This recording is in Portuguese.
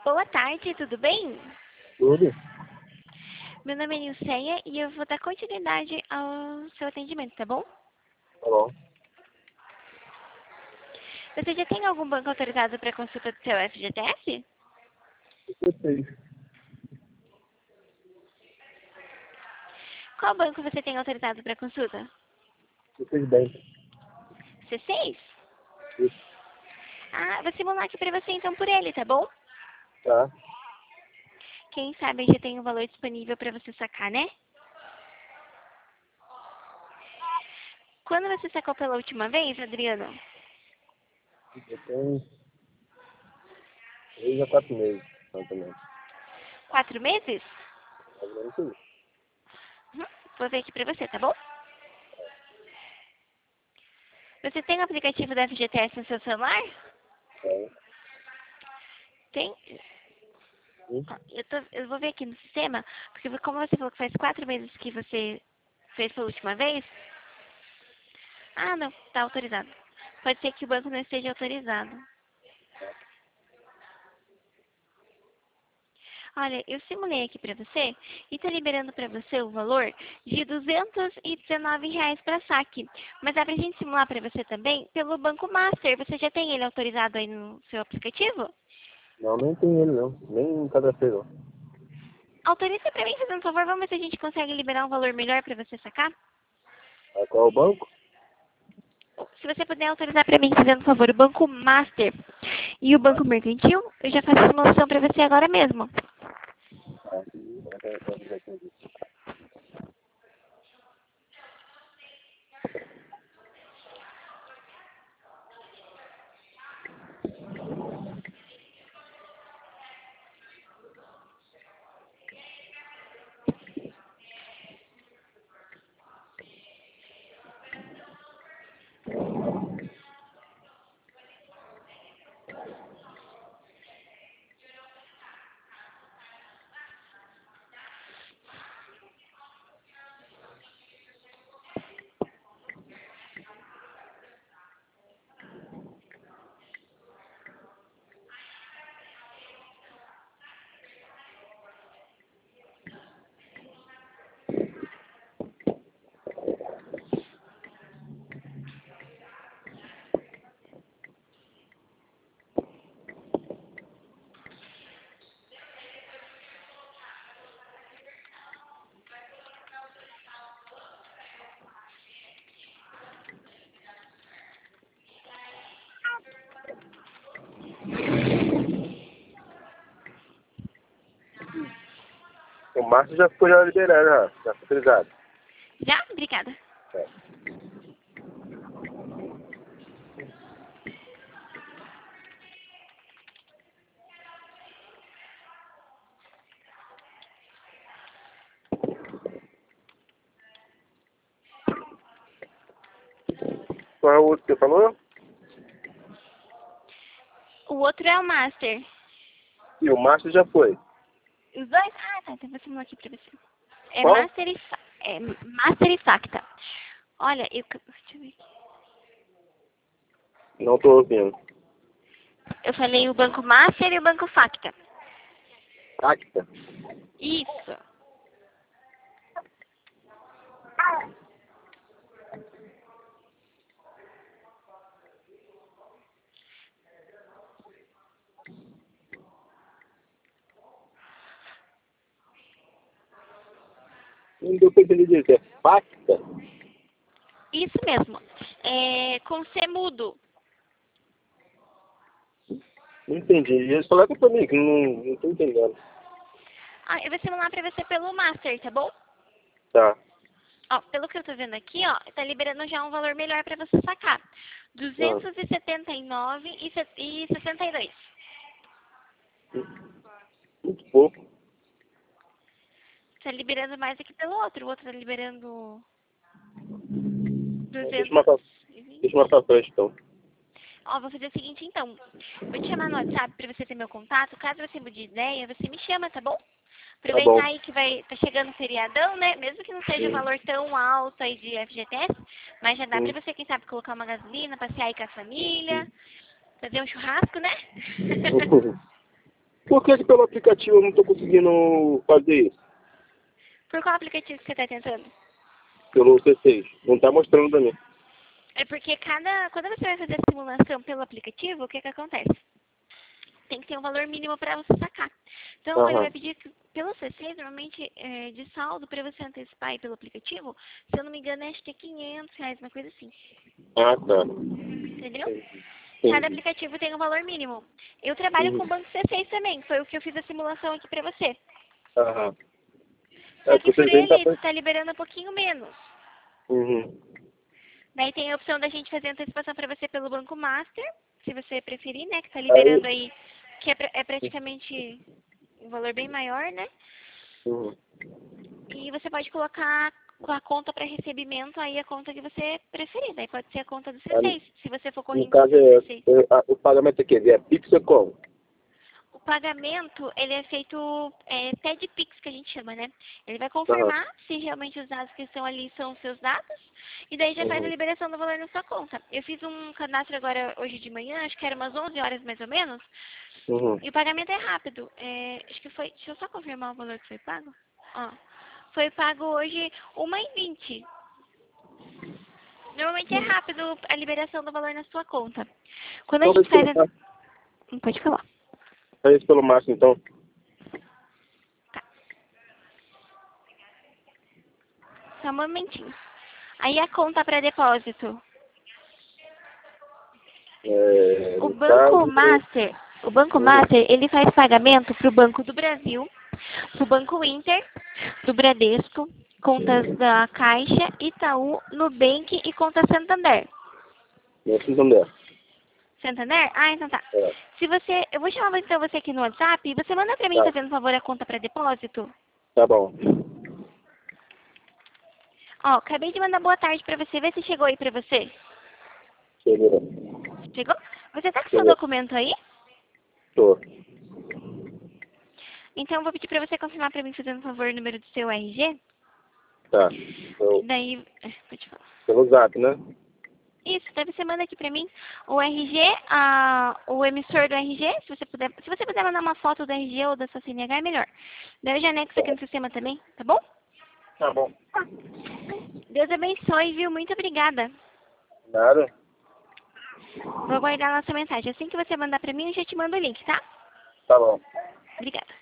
Boa tarde, tudo bem? Tudo? Meu nome é Nilceia e eu vou dar continuidade ao seu atendimento, tá bom? Tá bom. Você já tem algum banco autorizado para consulta do seu FGTS? Eu sei. Qual banco você tem autorizado para consulta? Eu sei bem. C6? Isso. Ah, vou simular aqui para você então por ele, tá bom? Tá. Quem sabe já tem um valor disponível para você sacar, né? Quando você sacou pela última vez, Adriano? Eu tenho 3 a 4 meses, mais ou menos. 4 meses? Mais ou menos isso. Uhum. Vou ver aqui para você, tá bom? Você tem o aplicativo da FGTS no seu celular? Tá. Tem? Sim. Ó, eu vou ver aqui no sistema, porque como você falou que faz 4 meses que você fez pela última vez. Ah, não, tá autorizado. Pode ser que o banco não esteja autorizado. Olha, eu simulei aqui pra você e tá liberando pra você o valor de R$ 219 para saque. Mas dá pra gente simular pra você também pelo Banco Master. Você já tem ele autorizado aí no seu aplicativo? Não, nem tem ele não. Nem cadastrei não. Autoriza pra mim, fazendo um favor, vamos ver se a gente consegue liberar um valor melhor pra você sacar? Ah, qual é o banco? Se você puder autorizar para mim, fazendo um favor, o Banco Master e o Banco Mercantil, eu já faço a simulação para você agora mesmo. Ah, já entendi. O Márcio já foi já liberado, já foi autorizado. Já? Obrigada. É. Qual é o outro que você falou? O outro é o Master. E o Márcio já foi. Os dois? Ah, tá. Então vou simular aqui para você. É Qual? Master e, Master e Facta. Olha, deixa eu ver aqui. Não tô ouvindo. Eu falei o Banco Master e o Banco Facta. Acta? Isso. Não deu pra entender direito. É Pacta? Isso mesmo. É, com C mudo. Não entendi. Eles falaram pra mim que não tô entendendo. Ah, eu vou simular para você pelo Master, tá bom? Tá. Ó, pelo que eu tô vendo aqui, ó, tá liberando já um valor melhor para você sacar. Ah, 279,62. muito pouco. Tá liberando mais aqui pelo outro. O outro tá liberando Deixa eu 220. marcar a frente, então. Ó, vou fazer o seguinte então. Vou te chamar no WhatsApp pra você ter meu contato. Caso você mude de ideia, você me chama, tá bom? Tá bom. Aproveitar aí que tá chegando o feriadão, né? Mesmo que não seja um Sim. valor tão alto aí de FGTS, mas já dá pra Sim. você, quem sabe, colocar uma gasolina, passear aí com a família, fazer um churrasco, né? Por que pelo aplicativo eu não tô conseguindo fazer isso? Por qual aplicativo que você está tentando? Pelo C6. Não tá mostrando pra mim. É porque quando você vai fazer a simulação pelo aplicativo, o que acontece? Tem que ter um valor mínimo para você sacar. Então, ele vai pedir que, pelo C6, normalmente, de saldo, para você antecipar aí pelo aplicativo, se eu não me engano, acho que é R$ 500, uma coisa assim. Ah, tá. Entendeu? Sim. Cada aplicativo tem um valor mínimo. Eu trabalho com o Banco C6 também, foi o que eu fiz a simulação aqui para você. Aham. Só que por Vocês nem tá... ele, está liberando um pouquinho menos. Uhum. Daí tem a opção da gente fazer antecipação para você pelo Banco Master, se você preferir, né? Que está liberando aí, que é praticamente um valor bem maior, né? Uhum. E você pode colocar com a conta para recebimento aí a conta que você preferir. Daí pode ser a conta do C6, se você for No corrente caso, do C6. o pagamento aqui é Pix ou como? O pagamento, ele é feito TED Pix, que a gente chama, né? Ele vai Aham. confirmar se realmente os dados que estão ali são os seus dados, e daí já faz a liberação do valor na sua conta. Eu fiz um cadastro agora, hoje de manhã, acho que era umas 11 horas mais ou menos, Uhum. e o pagamento é rápido. Acho que foi, deixa eu só confirmar o valor que foi pago. Ó, foi pago hoje 1h20. Normalmente é rápido a liberação do valor na sua conta. Quando a Talvez gente pelo faz a... máximo. Não pode falar. Talvez pelo máximo, então. Só um momentinho. Aí a conta para depósito. O No Banco caso... Master, ele faz pagamento para o Banco do Brasil, para o Banco Inter, para o Bradesco, contas da Caixa, Itaú, Nubank e conta Santander. Não se entender. Santander? Ah, então tá. É. Eu vou chamar então você aqui no WhatsApp e você manda para mim, Tá. fazendo favor, a conta para depósito. Tá bom. Ó, acabei de mandar boa tarde para você, vê se chegou aí para você. Chegou. Chegou? Você tá com seu Chegou. documento aí? Tô. Então eu vou pedir para você confirmar para mim, fazendo favor, o número do seu RG. Tá. Eu, Daí, pode falar. pelo zap, né? Isso, daí você manda aqui pra mim o RG, o emissor do RG, se você puder mandar uma foto do RG ou da sua CNH é melhor. Daí eu já anexo aqui no sistema também, tá bom? Tá bom. Deus abençoe, viu? Muito obrigada. Nada. Vou aguardar a nossa mensagem. Assim que você mandar pra mim, eu já te mando o link, tá? Tá bom. Obrigada.